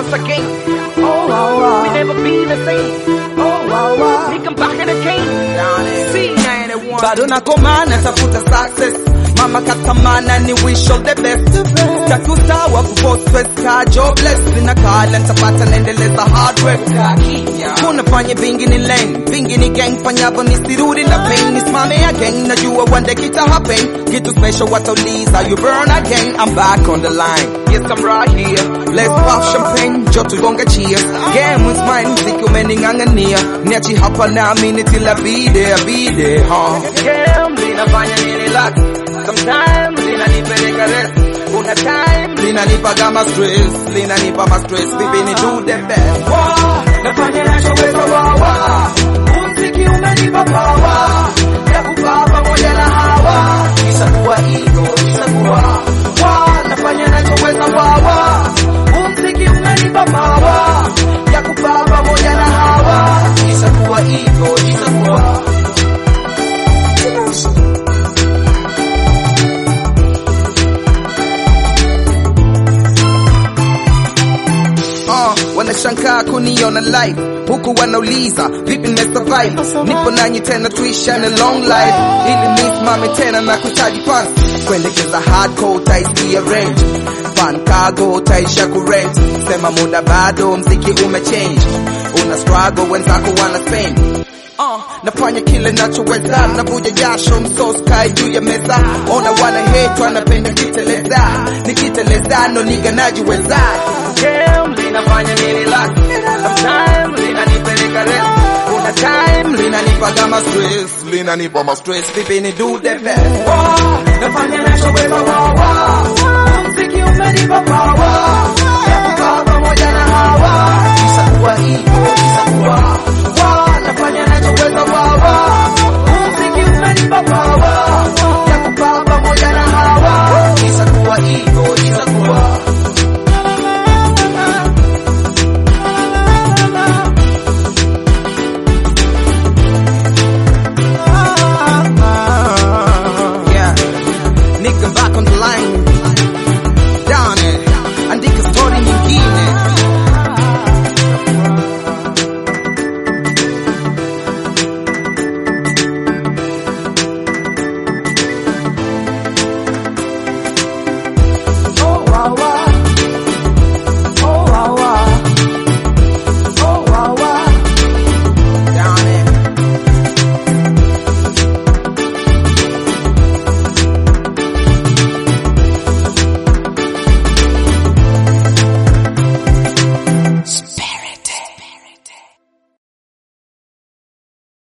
once again. Oh, wow, wow. We never be the same. Oh, wow, wow. We come back in again. C91. Bado nakomana tafuta success. Mama katamana ni wish all the best. Takusawa kupost ka jobless. Nina kala nitapata naendeleza hard work. Kuna fanya bingi ni lane, bingi ni gang, fanyavo nisirudi na pain. Nisimame again, najua one day kita happen. Kitu special watauliza, you burn again. I'm back on the line, yes I'm right here. Let's pop champagne, joto gonga cheers. Game with mine, mziki umening'ang'ania. Niachi hapa naamini till I be there, huh? Game linafanya nini laki. Sometimes linanipeleka rest. Kuna time linanipaga ma stress, linanipa ma stress. Bibi ni do the best. Nafanya nachoweza wawa. Muziki umenipa power. Ya kupaa pamoja na hawa. Isakuwa ego, isakuwa. Nafanya nachoweza wawa. Muziki umenipa power. Ya kupaa pamoja na hawa. Isakuwa ego, isakuwa. Wanashangaa kuniona live, huku wanauliza vipi nimesurvive. Nipo nanyi tena tuishane long life, ili nisimame tena na kuchaji fans. Kuelekeza hardcore utaisikia range, fan cargo utaisha kurent. Sema muda bado, mziki umechange. Una struggle wenzako wana spend. Nafanya kile nachoweza, navuja jasho msos kai juu ya meza. Ona wana hate wanapenda kiteleza, nikiteleza no niga najiweza. Game linafanya nini laki. Sometimes linanipeleka rest. Kuna time linanipaga ma stress, linanipa ma stress. Vipi ni do the best. Nafanya nachoweza wawa. Muziki umenipa power. Ya kukaa pamoja na hawa. Isakuwa ego, isakuwa.